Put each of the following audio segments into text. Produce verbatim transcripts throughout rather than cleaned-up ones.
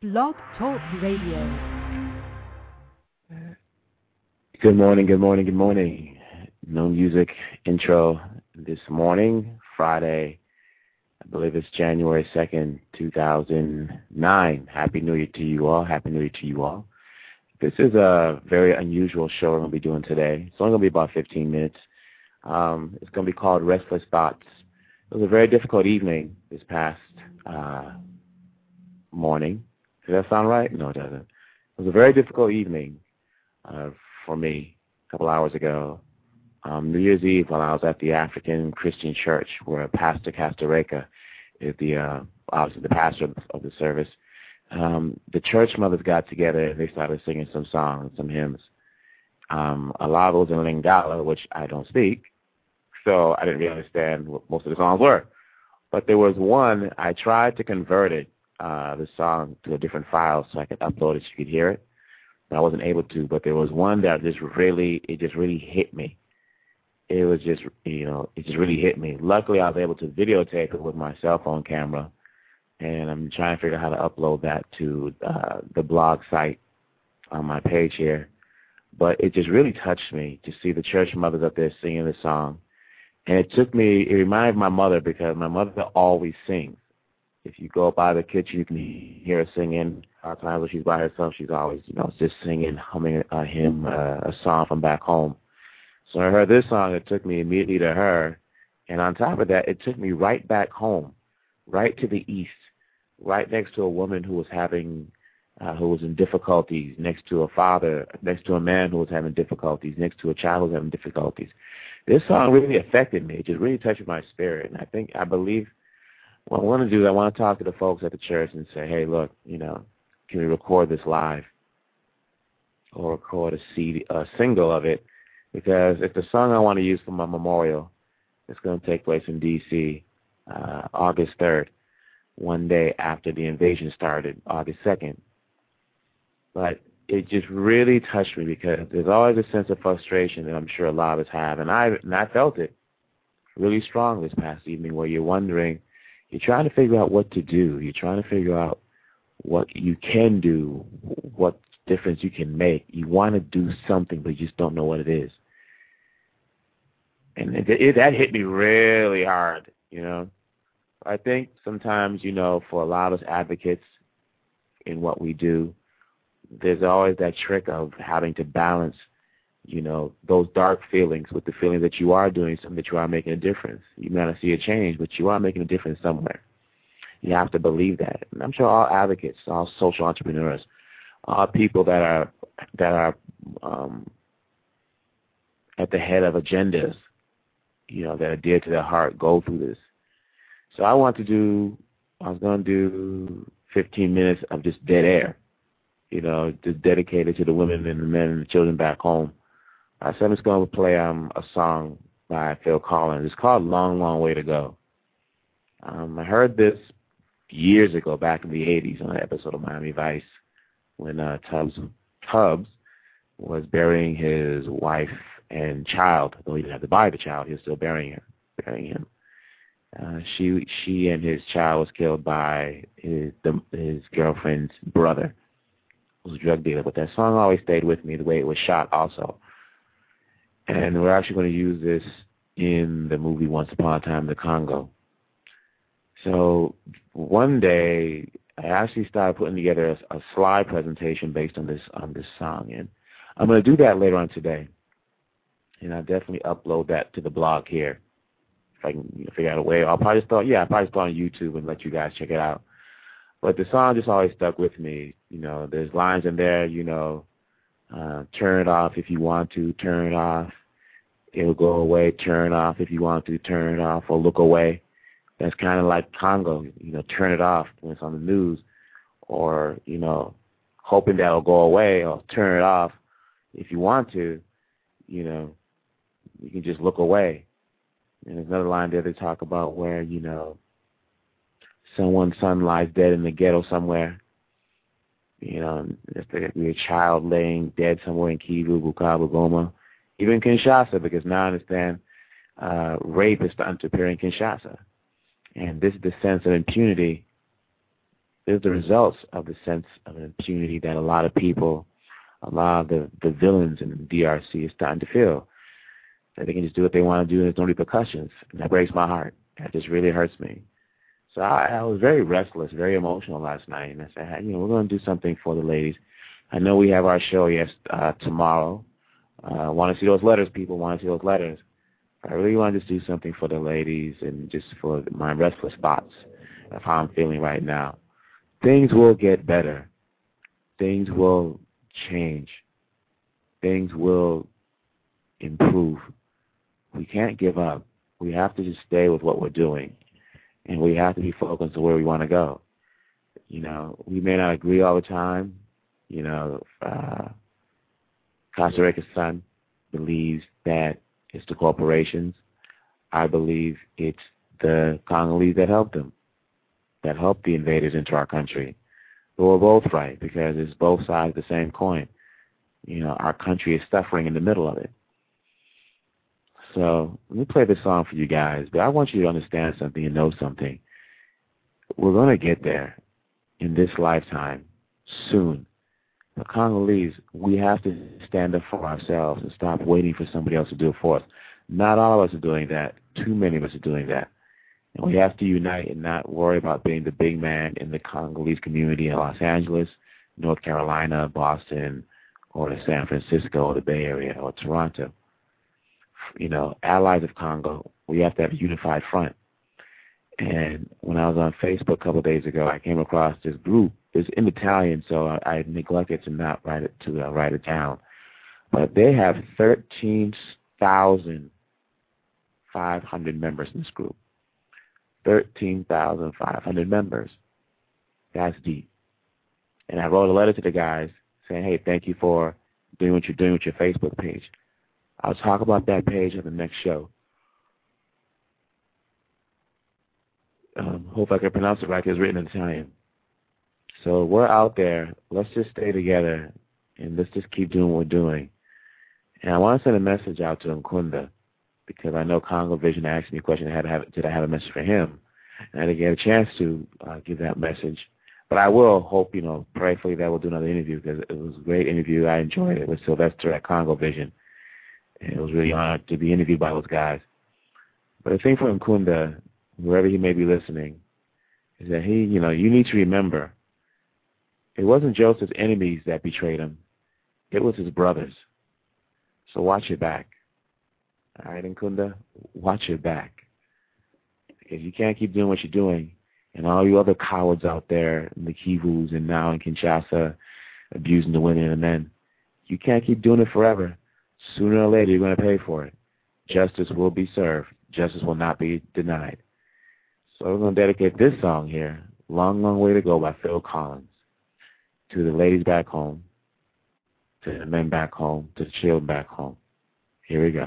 Blog Talk Radio. Good morning, good morning, good morning. No music intro this morning, Friday. I believe it's January second, two thousand nine. Happy New Year to you all. Happy New Year to you all. This is a very unusual show we're going to be doing today. It's only going to be about fifteen minutes. Um, it's going to be called Restless Thoughts. It was a very difficult evening this past uh, morning. Does that sound right? No, it doesn't. It was a very difficult evening uh, for me a couple hours ago. Um, New Year's Eve, while I was at the African Christian Church, where Pastor Castoreka is the uh, obviously the pastor of the, of the service. Um, the church mothers got together and they started singing some songs, some hymns. Um, a lot of those in Lingala, which I don't speak, so I didn't really understand what most of the songs were. But there was one, I tried to convert it, uh, the song, to a different file so I could upload it so you could hear it. But I wasn't able to. But there was one that just really, it just really hit me. It was just, you know, it just really hit me. Luckily, I was able to videotape it with my cell phone camera. And I'm trying to figure out how to upload that to uh, the blog site on my page here. But it just really touched me to see the church mothers up there singing this song. And it took me, it reminded my mother, because my mother always sings. If you go by the kitchen, you can hear her singing. A lot of times when she's by herself, she's always, you know, just singing, humming a hymn, uh, a song from back home. So I heard this song, it took me immediately to her. And on top of that, it took me right back home, right to the east, right next to a woman who was having, uh, who was in difficulties, next to a father, next to a man who was having difficulties, next to a child who was having difficulties. This song really affected me. It just really touched my spirit. And I think, I believe, what I want to do is I want to talk to the folks at the church and say, hey, look, you know, can we record this live or record a C D, a single of it? Because it's the song I want to use for my memorial. It's going to take place in D C uh, August third, one day after the invasion started, August second. But it just really touched me because there's always a sense of frustration that I'm sure a lot of us have. And I, and I felt it really strong this past evening, where you're wondering, you're trying to figure out what to do. You're trying to figure out what you can do, what difference you can make. You want to do something, but you just don't know what it is. And it, it, that hit me really hard, you know. I think sometimes, you know, for a lot of us advocates in what we do, there's always that trick of having to balance, you know, those dark feelings with the feeling that you are doing something, that you are making a difference. You may not see a change, but you are making a difference somewhere. You have to believe that. And I'm sure all advocates, all social entrepreneurs, all people that are that are um, at the head of agendas, you know, that are dear to their heart, go through this. So I want to do, I was going to do fifteen minutes of just dead air, you know, just dedicated to the women and the men and the children back home. Uh, so I'm just going to play um, a song by Phil Collins. It's called Long, Long Way to Go. Um, I heard this years ago, back in the eighties, on an episode of Miami Vice, when uh, Tubbs, Tubbs was burying his wife and child. Though he didn't have to bury the child, he was still burying her, burying him. Uh, she she and his child was killed by his the, his girlfriend's brother, who was a drug dealer. But that song always stayed with me, the way it was shot also. And we're actually going to use this in the movie Once Upon a Time in the Congo. So one day, I actually started putting together a, a slide presentation based on this on this song, and I'm going to do that later on today. And I'll definitely upload that to the blog here. If I can, you know, figure out a way. I'll probably start, yeah, I'll probably start on YouTube and let you guys check it out. But the song just always stuck with me. You know, there's lines in there, you know, uh, turn it off if you want to, turn it off. It'll go away, turn it off if you want to, turn it off, or look away. That's kind of like Congo, you know, turn it off when it's on the news, or, you know, hoping that it'll go away, or turn it off if you want to, you know, you can just look away. And there's another line there they talk about where, you know, someone's son lies dead in the ghetto somewhere. You know, if there could be a child laying dead somewhere in Kivu, Bukavu, Goma, even Kinshasa, because now I understand uh, rape is starting to appear in Kinshasa. And this is the sense of impunity There's the results of the sense of impunity that a lot of people, a lot of the, the villains in the D R C is starting to feel. That they can just do what they want to do and there's no repercussions. And that breaks my heart. That just really hurts me. So I, I was very restless, very emotional last night. And I said, hey, you know, we're going to do something for the ladies. I know we have our show yes uh, tomorrow. I uh, want to see those letters, people want to see those letters. I really want to just do something for the ladies and just for my restless thoughts of how I'm feeling right now. Things will get better. Things will change. Things will improve. We can't give up. We have to just stay with what we're doing, and we have to be focused on where we want to go. You know, we may not agree all the time. You know, uh, Costa Rica's son believes that it's the corporations. I believe it's the Congolese that helped them, that helped the invaders into our country. But we're both right because it's both sides of the same coin. You know, our country is suffering in the middle of it. So let me play this song for you guys, but I want you to understand something and know something. We're going to get there in this lifetime soon. The Congolese, we have to stand up for ourselves and stop waiting for somebody else to do it for us. Not all of us are doing that. Too many of us are doing that. And we have to unite and not worry about being the big man in the Congolese community in Los Angeles, North Carolina, Boston, or San Francisco, or the Bay Area, or Toronto. You know, allies of Congo, we have to have a unified front. And when I was on Facebook a couple of days ago, I came across this group. It's in Italian, so I, I neglected to not write it to uh, write it down. But they have thirteen thousand five hundred members in this group. thirteen thousand five hundred members. That's deep. And I wrote a letter to the guys saying, hey, thank you for doing what you're doing with your Facebook page. I'll talk about that page on the next show. Um, hope I can pronounce it right because it's written in Italian. So we're out there. Let's just stay together and let's just keep doing what we're doing. And I want to send a message out to Nkunda because I know Congo Vision asked me a question, I had to have, did I have a message for him? And I didn't get a chance to uh, give that message. But I will hope, you know, prayerfully that we'll do another interview because it was a great interview. I enjoyed it with Sylvester at Congo Vision. And it was really honored to be interviewed by those guys. But the thing for Nkunda, wherever he may be listening, is that he, you know, you need to remember, it wasn't Joseph's enemies that betrayed him. It was his brothers. So watch your back. All right, Nkunda, watch your back. Because you can't keep doing what you're doing. And all you other cowards out there in the Kivus and now in Kinshasa abusing the women and the men, you can't keep doing it forever. Sooner or later, you're going to pay for it. Justice will be served. Justice will not be denied. So we're going to dedicate this song here, Long, Long Way to Go by Phil Collins, to the ladies back home, to the men back home, to the children back home. Here we go.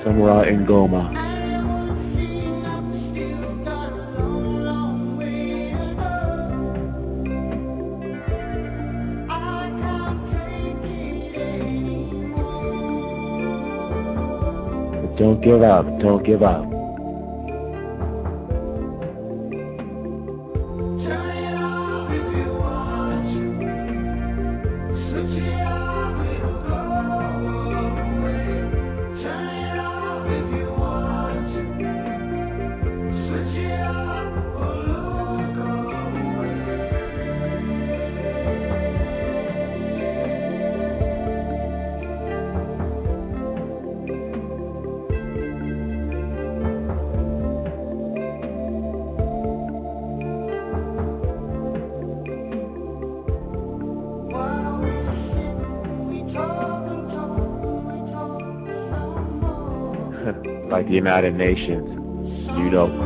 somewhere out in Goma. But don't give up. Don't give up. Like the United Nations, you know.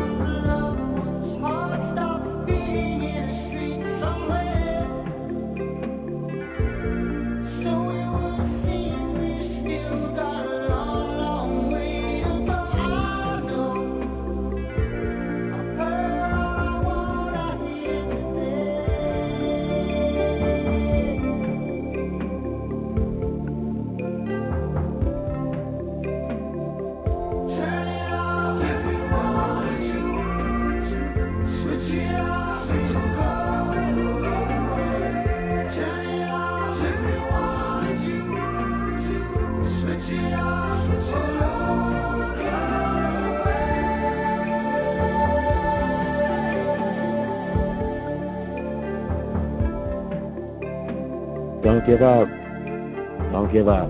Don't give up. Don't give up.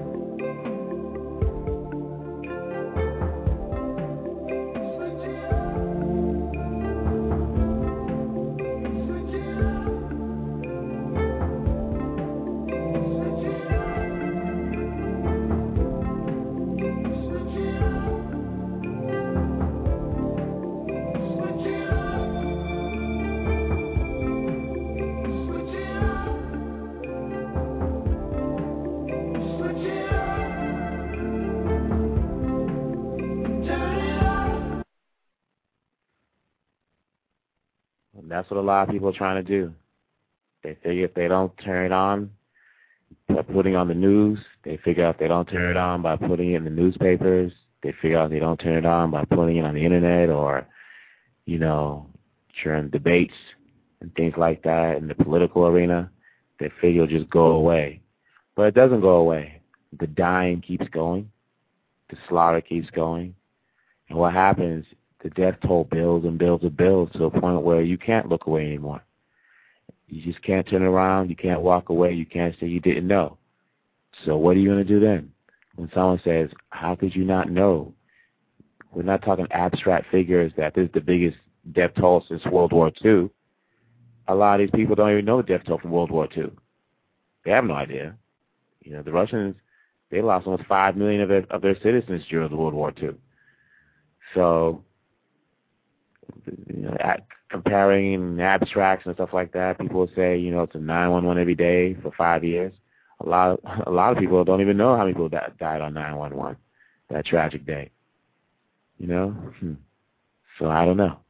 That's what a lot of people are trying to do. They figure if they don't turn it on by putting on the news, they figure out if they don't turn it on by putting it in the newspapers, they figure out if they don't turn it on by putting it on the internet or, you know, during debates and things like that in the political arena, they figure it'll just go away. But it doesn't go away. The dying keeps going. The slaughter keeps going. And what happens, the death toll builds and builds and builds to a point where you can't look away anymore. You just can't turn around. You can't walk away. You can't say you didn't know. So what are you going to do then? When someone says, how could you not know? We're not talking abstract figures that this is the biggest death toll since World War Two. A lot of these people don't even know the death toll from World War Two. They have no idea. You know, the Russians, they lost almost five million of their, of their citizens during World War Two. So, you know, at, comparing abstracts and stuff like that, people will say, you know, it's a nine one one every day for five years. A lot, of, a lot of people don't even know how many people di- died on nine one one, that tragic day. You know, hmm. So I don't know.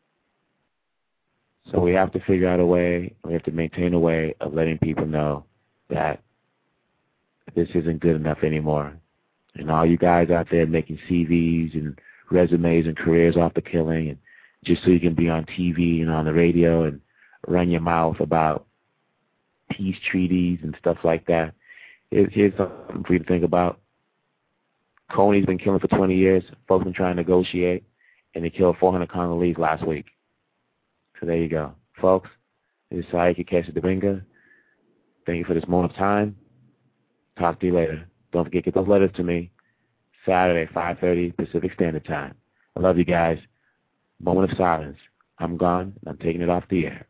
So we have to figure out a way. We have to maintain a way of letting people know that this isn't good enough anymore. And all you guys out there making C Vs and resumes and careers off the killing, and just so you can be on T V and on the radio and run your mouth about peace treaties and stuff like that. Here's, here's something for you to think about. Coney's been killing for twenty years. Folks been trying to negotiate, and they killed four hundred Congolese last week. So there you go. Folks, this is Saiki Kesidabinga. Thank you for this moment of time. Talk to you later. Don't forget, get those letters to me Saturday, five thirty Pacific Standard Time. I love you guys. Moment of silence. I'm gone. I'm taking it off the air.